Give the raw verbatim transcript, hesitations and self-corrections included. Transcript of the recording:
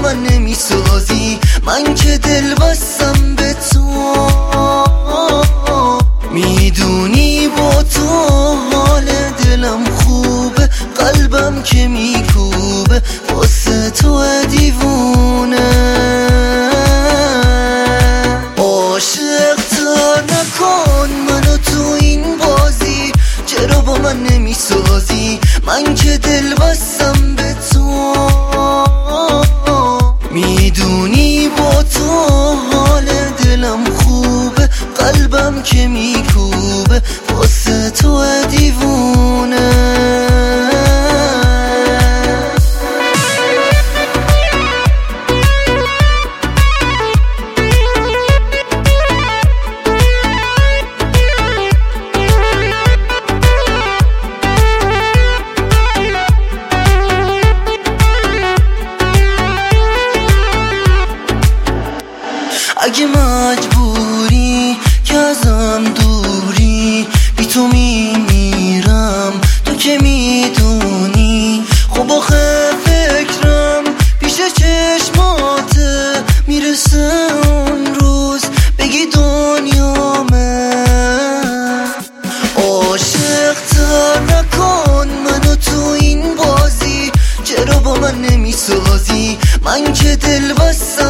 من نمیسازی، من که دل بستم به تو. میدونی با تو حال دلم خوبه، قلبم که میکوبه واسه تو دیوونه. عاشق تر نکن منو تو این بازی، چرا با من نمیسازی، من که دل بستم به تو. میدونی با تو حال دلم خوبه، قلبم که میکوبه واسه تو دیوونه. اگه مجبوری که ازم دوری، بی تو میمیرم تو که میدونی. خب آخه فکرم پیش چشماته، میرسه اون روز بگی دنیامه. عاشق تر نکن منو تو این بازی، چرا با من نمیسازی، من که دل بستم